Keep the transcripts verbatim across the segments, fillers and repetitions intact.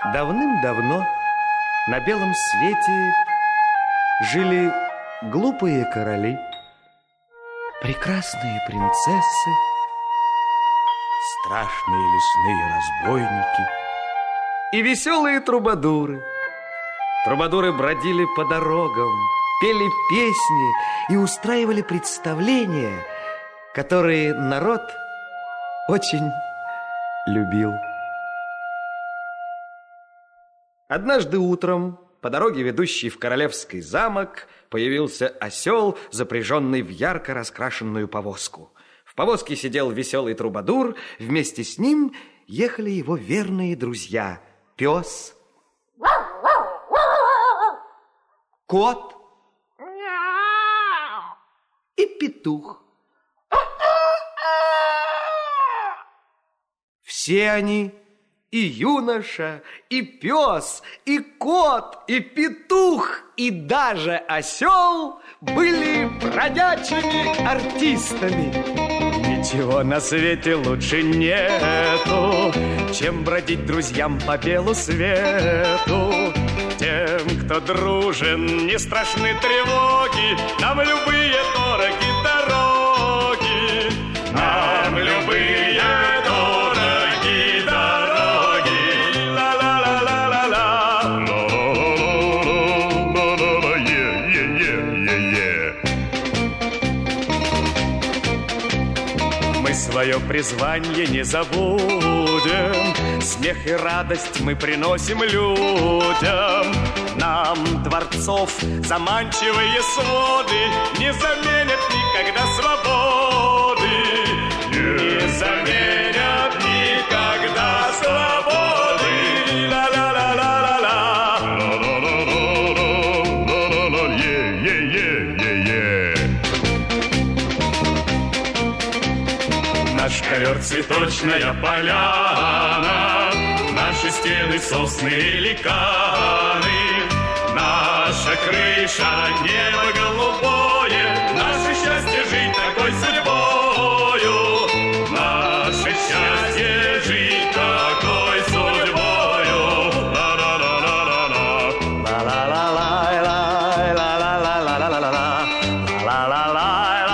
Давным-давно на белом свете жили глупые короли, прекрасные принцессы, страшные лесные разбойники и веселые трубадуры. Трубадуры бродили по дорогам, пели песни и устраивали представления, которые народ очень любил. Однажды утром по дороге, ведущей в королевский замок, появился осел, запряженный в ярко раскрашенную повозку. В повозке сидел веселый трубадур, вместе с ним ехали его верные друзья – пес, кот и петух. Все они – и юноша, и пес, и кот, и петух, и даже осел были бродячими артистами. Ничего на свете лучше нету, чем бродить друзьям по белу свету. Тем, кто дружен, не страшны тревоги, нам любые дороги дороги, нам любые дороги дороги. Свое призвание не забудем, смех и радость мы приносим людям. Нам дворцов заманчивые своды не заменят никогда свободы, не заменят никогда свободы. Ла-ла-ла-ла-ла-ла. Наш ковер цветочная поляна, наши стены сосны и ликаны, наша крыша небо голубое, наше счастье жить такой судьбою, наше счастье жить такой судьбою. Ла-ла-ла-ла-ла-ла, ла-ла-ла-ла-ла-ла-ла-ла-ла-ла-ла-ла, ла-ла-ла-ла.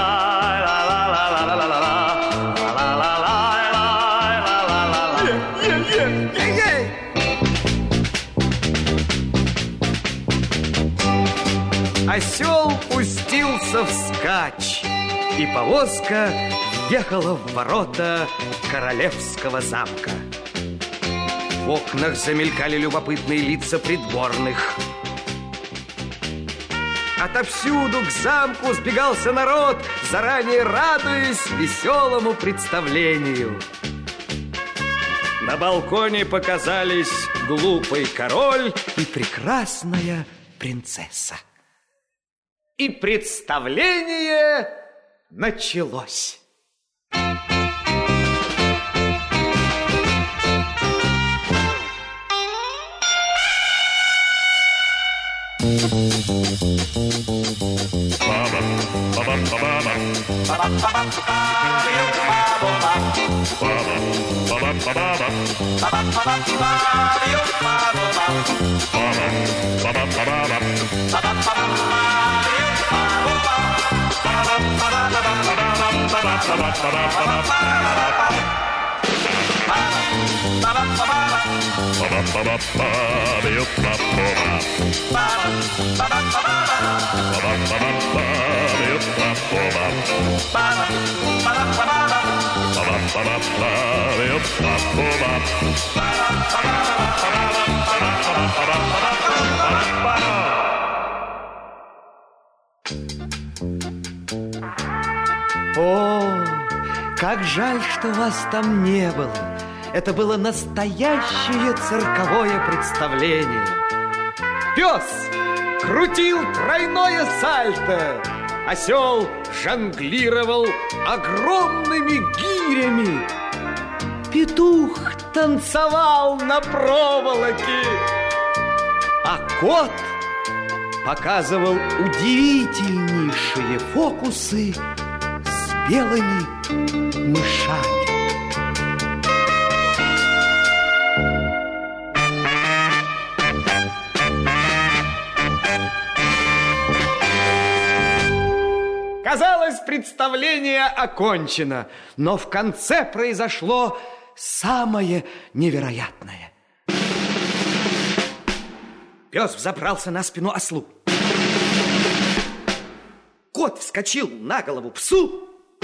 Осел пустился вскачь, и повозка въехала в ворота королевского замка. В окнах замелькали любопытные лица придворных. Отовсюду к замку сбегался народ, заранее радуясь веселому представлению. На балконе показались глупый король и прекрасная принцесса. И представление началось. О, как жаль, что вас там не было. Это было настоящее цирковое представление. Пес крутил тройное сальто, осел жонглировал огромными гирями, петух танцевал на проволоке, а кот показывал удивительнейшие фокусы с белыми мышами. представление окончено. Но в конце произошло самое невероятное. Пес взобрался на спину ослу. Кот вскочил на голову псу.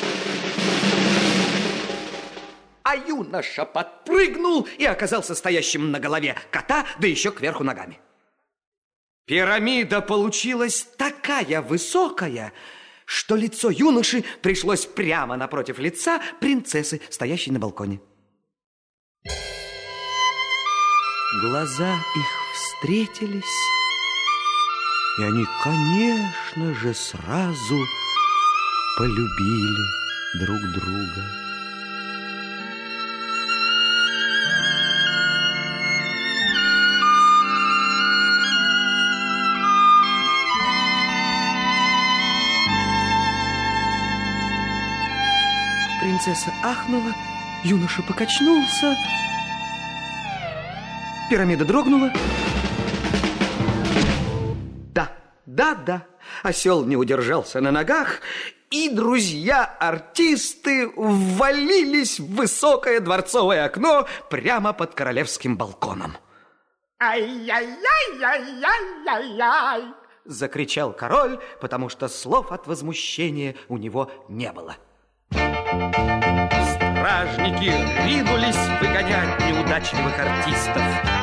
А юноша подпрыгнул и оказался стоящим на голове кота, да еще кверху ногами. Пирамида получилась такая высокая, что лицо юноши пришлось прямо напротив лица принцессы, стоящей на балконе. Глаза их встретились, и они, конечно же, сразу полюбили друг друга. Принцесса ахнула, юноша покачнулся, пирамида дрогнула. Да, да, да, осел не удержался на ногах, и друзья-артисты ввалились в высокое дворцовое окно прямо под королевским балконом. «Ай-яй-яй-яй-яй-яй-яй!» закричал король, потому что слов от возмущения у него не было. Стражники ринулись выгонять неудачливых артистов.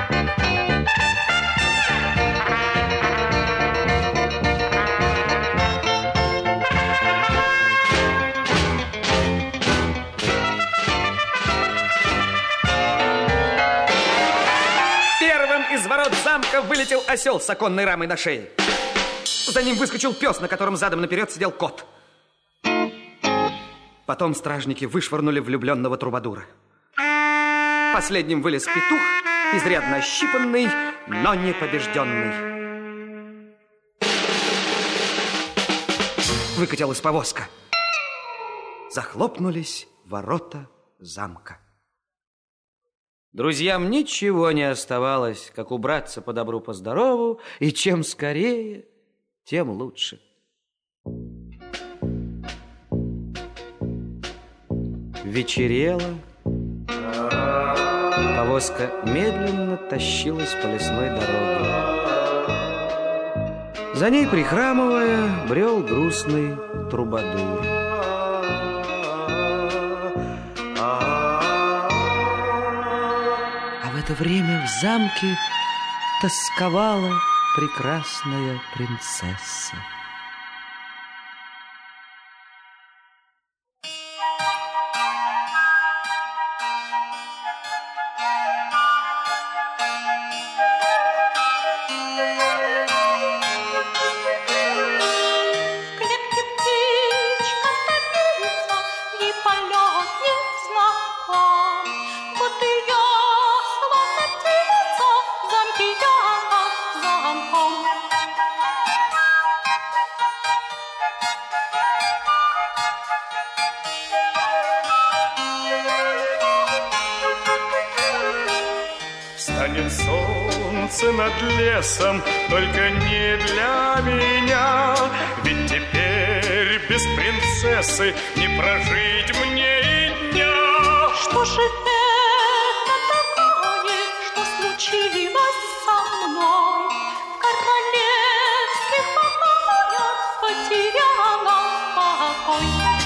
Первым из ворот замка вылетел осел с оконной рамой на шее. За ним выскочил пес, на котором задом наперед сидел кот. Потом стражники вышвырнули влюбленного трубадура. Последним вылез петух, изрядно ощипанный, но не побежденный. Выкатилась повозка. Захлопнулись ворота замка. Друзьям ничего не оставалось, как убраться по добру, по здорову, и чем скорее, тем лучше. Вечерело. Повозка медленно тащилась по лесной дороге. За ней, прихрамывая, брел грустный трубадур. А в это время в замке тосковала прекрасная принцесса. Встанет солнце над лесом, только не для меня. Ведь теперь без принцессы не прожить мне и дня. Что же это такое, что случилось со мной? В королевских покоях потеряла покой.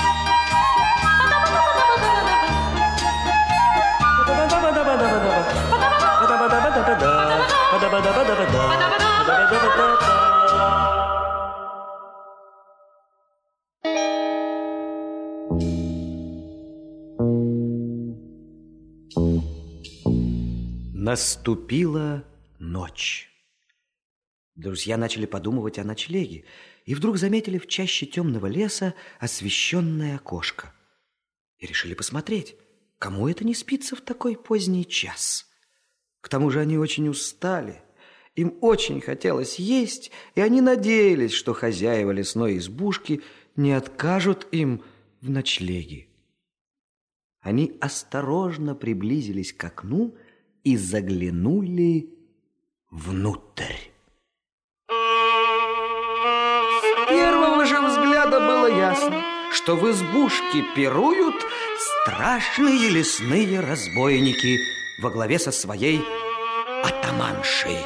Наступила ночь. Друзья начали подумывать о ночлеге и вдруг заметили в чаще темного леса освещенное окошко. И решили посмотреть, кому это не спится в такой поздний час. К тому же они очень устали, им очень хотелось есть, и они надеялись, что хозяева лесной избушки не откажут им в ночлеге. Они осторожно приблизились к окну и заглянули внутрь. С первого же взгляда было ясно, что в избушке пируют страшные лесные разбойники во главе со своей атаманшей.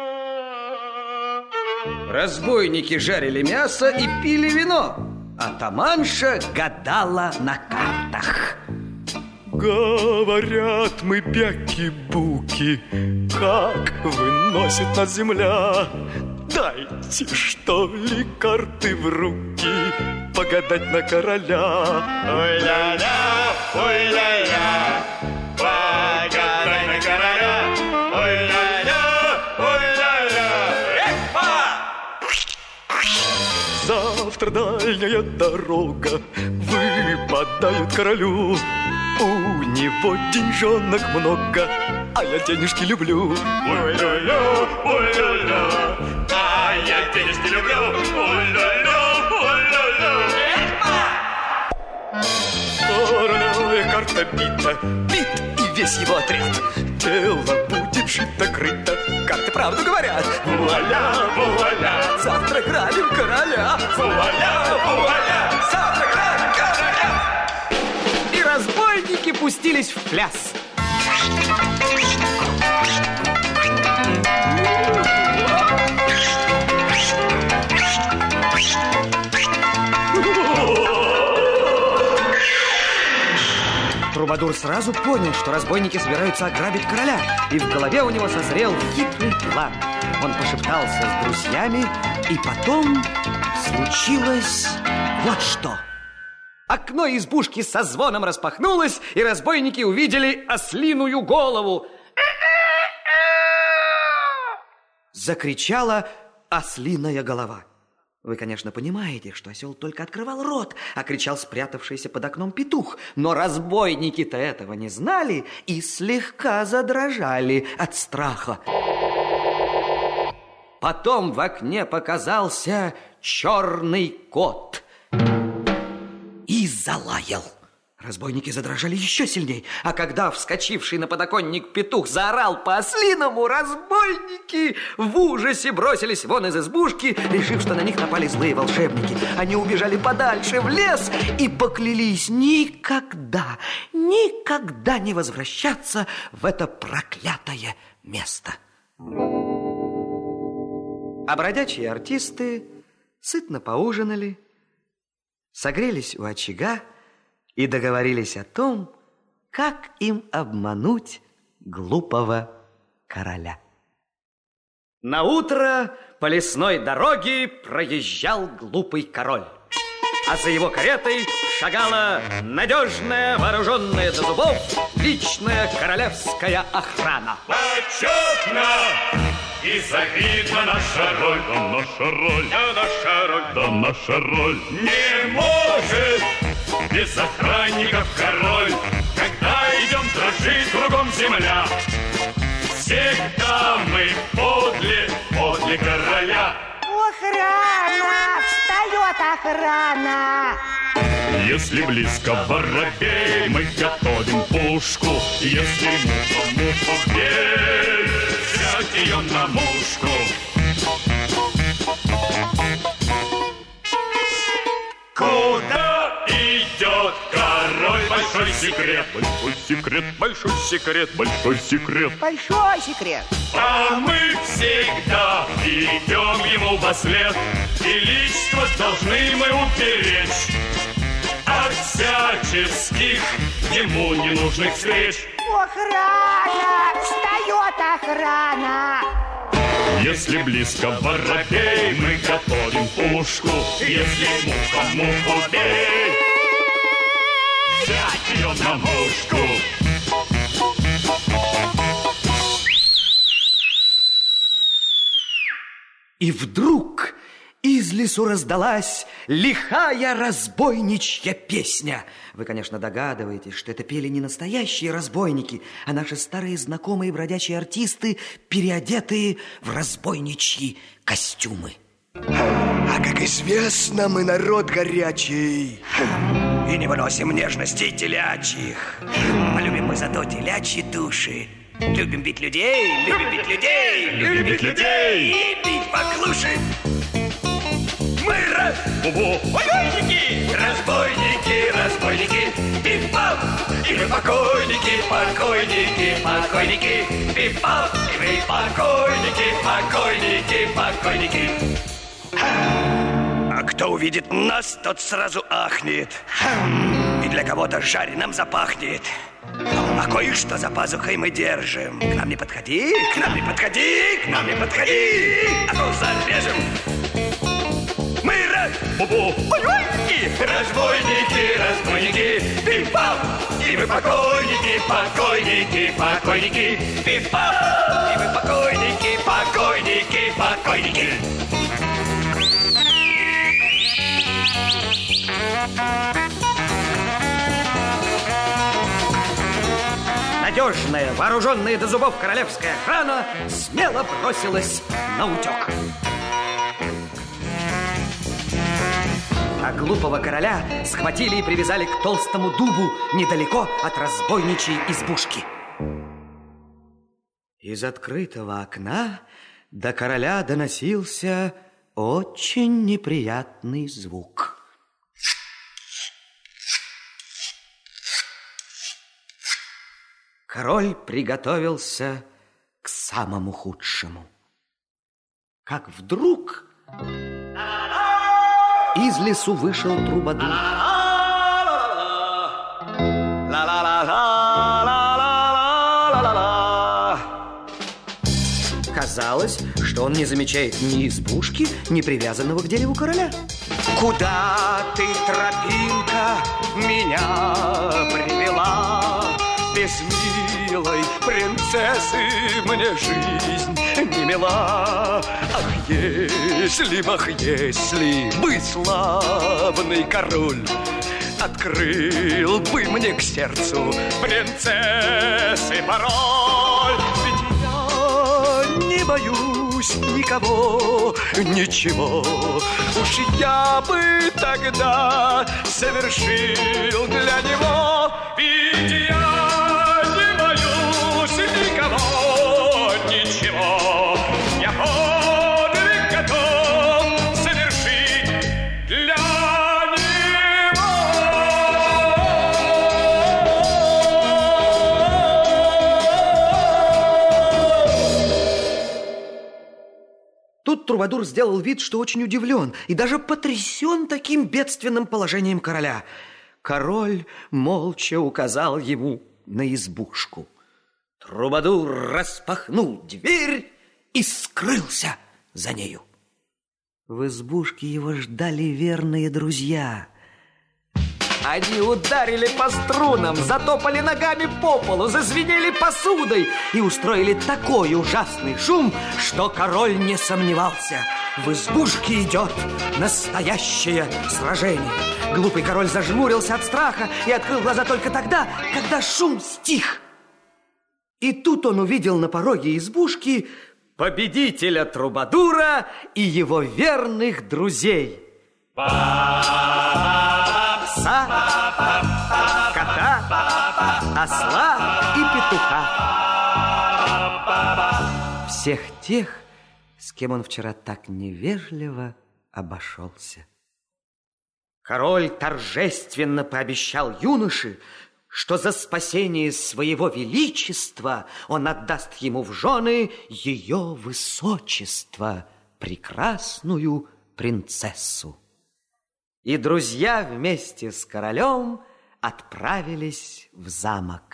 Разбойники жарили мясо и пили вино. Атаманша гадала на картах. Говорят мы бяки-буки, как выносит нас земля. Дайте, что ли, карты в руки, погадать на короля. Ой-ля-ля, ой-ля-ля, погадай на короля. Ой-ля-ля, ой-ля-ля, эхо! Завтра дальняя дорога выпадает королю. У него деньжонок много, а я денежки люблю. Ой-ля-ля, ой-ля-ля, а я денежки люблю. Ой-ля-ля, ой-ля-ля. Королевая карта бита, бит и весь его отряд. Дело будет шито-крыто, карты правду говорят. Вуаля, вуаля, завтра грабим короля. Вуаля, вуаля, завтра грабим короля. И разбойники пустились в пляс. Трубадур сразу понял, что разбойники собираются ограбить короля, и в голове у него созрел хитрый план. Он пошептался с друзьями, и потом случилось вот что. Окно избушки со звоном распахнулось, и разбойники увидели ослиную голову. Закричала ослиная голова. Вы, конечно, понимаете, что осел только открывал рот, а кричал спрятавшийся под окном петух. Но разбойники-то этого не знали и слегка задрожали от страха. Потом в окне показался черный кот и залаял. Разбойники задрожали еще сильней, а когда вскочивший на подоконник петух заорал по-ослиному, разбойники в ужасе бросились вон из избушки, решив, что на них напали злые волшебники. Они убежали подальше в лес и поклялись никогда, никогда не возвращаться в это проклятое место. А бродячие артисты сытно поужинали, согрелись у очага и договорились о том, как им обмануть глупого короля. Наутро по лесной дороге проезжал глупый король, а за его каретой шагала надежная, вооруженная до зубов личная королевская охрана. Почетно и завидна наша роль, да наша роль, да наша роль, да наша роль. Не может без охранников король, когда идем, дрожит кругом земля. Всегда мы подле, подле короля. Охрана! Встает охрана! Если близко воробей, мы готовим пушку. Если муха муху бей, взять ее на мушку. Куда идет король? Большой секрет, большой секрет, большой секрет, большой секрет. Большой секрет. А мы всегда идем ему вослед, и личность должны мы уберечь от всяческих ему ненужных встреч. Охрана! Встает охрана! Если близко воробей, мы готовим пушку. Если муха муху бей, взять ее на мушку. И вдруг из лесу раздалась лихая разбойничья песня. Вы, конечно, догадываетесь, что это пели не настоящие разбойники, а наши старые знакомые бродячие артисты, переодетые в разбойничьи костюмы. А как известно, мы народ горячий и не выносим нежностей телячьих. Полюбим мы зато телячьи души. Любим бить людей, любим бить людей, любим бить людей и бить поклуши. Мы бубу. Разбойники, разбойники, разбойники, пип-пап, и вы покойники, покойники, покойники, пип-пап, и вы покойники, покойники, покойники. А кто увидит нас, тот сразу ахнет, и для кого-то жареным запахнет. А кое-что за пазухой мы держим. К нам не подходи, к нам не подходи, к нам не подходи, а то зарежем. Мы раз, Бубу. разбойники, разбойники, разбойники, пип-пап, и вы покойники, покойники, покойники, пип-пап, и вы покойники, покойники, покойники. Надежная, вооруженная до зубов королевская охрана смело бросилась на утек. А глупого короля схватили и привязали к толстому дубу недалеко от разбойничьей избушки. Из открытого окна до короля доносился очень неприятный звук. Король приготовился к самому худшему. Как вдруг из лесу вышел трубадур. Казалось, что он не замечает ни избушки, ни привязанного к дереву короля. Куда ты, тропинка, меня привела? Без милой принцессы мне жизнь не мила. Ах, если б, ах, если бы славный король открыл бы мне к сердцу принцессы пароль. Ведь я не боюсь никого, ничего. Уж я бы тогда совершил для него. Ведь я не боюсь никого, ничего. Я подвиг готов совершить для него. Тут трубадур сделал вид, что очень удивлен и даже потрясен таким бедственным положением короля. Король молча указал ему на избушку. Трубадур распахнул дверь и скрылся за нею. В избушке его ждали верные друзья. Они ударили по струнам, затопали ногами по полу, зазвенели посудой и устроили такой ужасный шум, что король не сомневался. В избушке идет настоящее сражение. Глупый король зажмурился от страха и открыл глаза только тогда, когда шум стих. И тут он увидел на пороге избушки победителя Трубадура и его верных друзей. Пса, кота, осла и петуха. Всех тех, с кем он вчера так невежливо обошелся. Король торжественно пообещал юноше, что за спасение своего величества он отдаст ему в жены ее высочество, прекрасную принцессу. И друзья вместе с королем отправились в замок.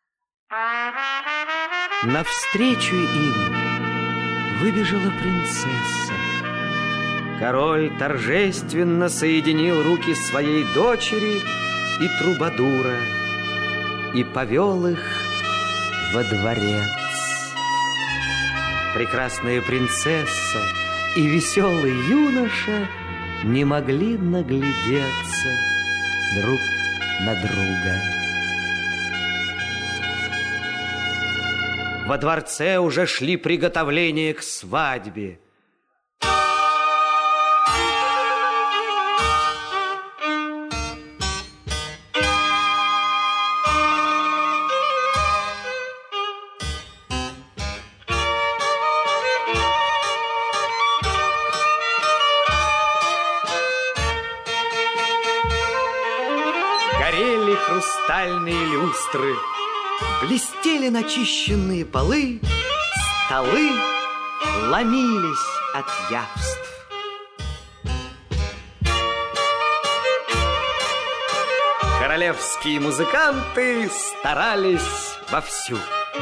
Навстречу им выбежала принцесса. Король торжественно соединил руки своей дочери и Трубадура и повел их во дворец. Прекрасная принцесса и веселый юноша не могли наглядеться друг на друга. Во дворце уже шли приготовления к свадьбе. хрустальные люстры. Блестели начищенные полы, столы ломились от явств. Королевские музыканты старались вовсю.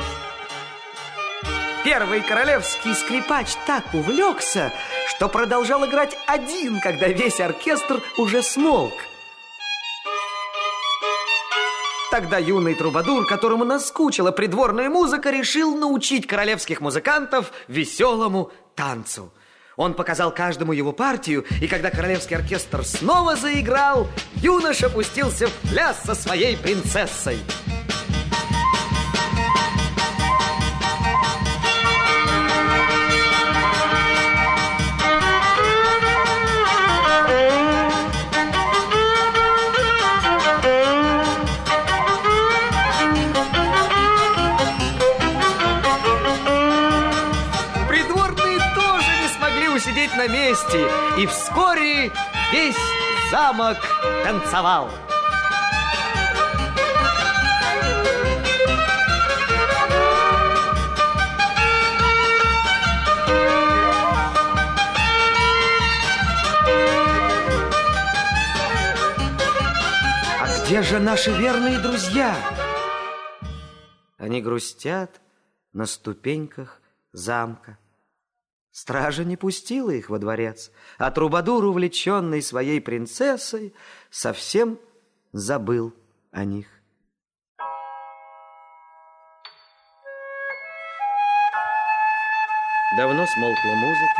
Первый королевский скрипач так увлекся, что продолжал играть один, когда весь оркестр уже смолк. Тогда юный трубадур, которому наскучила придворная музыка, решил научить королевских музыкантов веселому танцу. Он показал каждому его партию, и когда королевский оркестр снова заиграл, юноша пустился в пляс со своей принцессой. Сидеть на месте, и вскоре весь замок танцевал. А где же наши верные друзья? Они грустят на ступеньках замка. Стража не пустила их во дворец, а трубадур, увлеченный своей принцессой, совсем забыл о них. Давно смолкла музыка,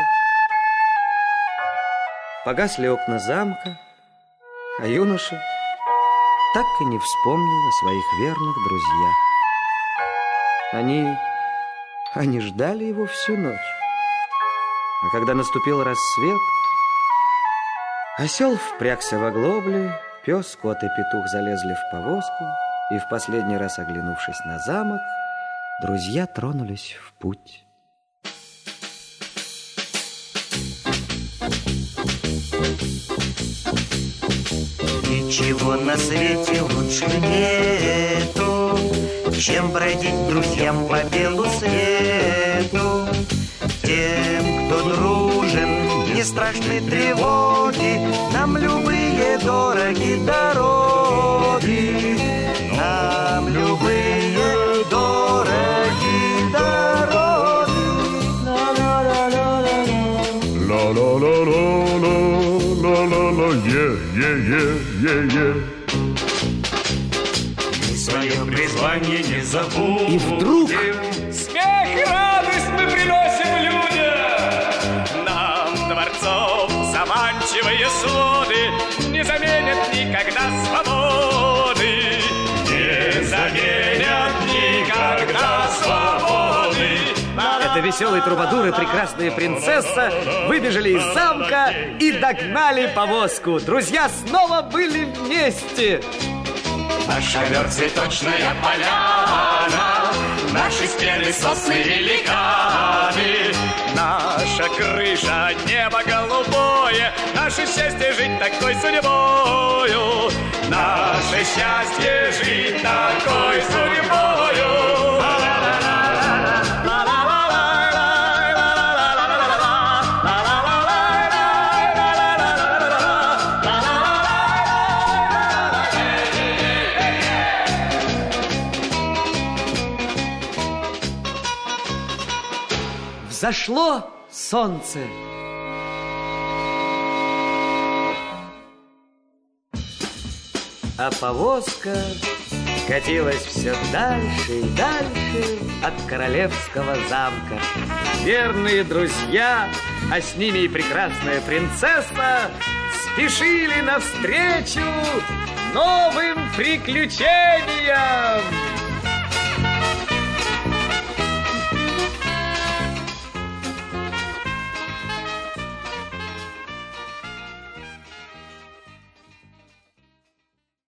погасли окна замка, а юноша так и не вспомнил о своих верных друзьях. Они, они ждали его всю ночь. А когда наступил рассвет, осел впрягся в оглобли, пес, кот и петух залезли в повозку, и в последний раз, оглянувшись на замок, друзья тронулись в путь. Ничего на свете лучше нету, чем бродить друзьям по белу свету. Тем, кто дружен, не страшны тревоги, нам любые дороги дороги, нам любые дороги дороги. Ла-ла-ла-ла-ла-ла-ла-ла, е-е-е-е-е. Мы свое призвание не забудем. И вдруг Смех и радость мы приносим людям. Нам дворцов заманчивые своды не заменят никогда свободы. Не заменят никогда свободы. Это веселый трубадур и прекрасная принцесса выбежали из замка и догнали повозку. Друзья снова были вместе. Наш ковер цветочная поляна, наши стены сосны великаны, наша крыша небо голубое, наше счастье жить такой судьбою, наше счастье жить такой судьбою. Зашло солнце. А повозка катилась все дальше и дальше от королевского замка. Верные друзья, а с ними и прекрасная принцесса, спешили навстречу новым приключениям.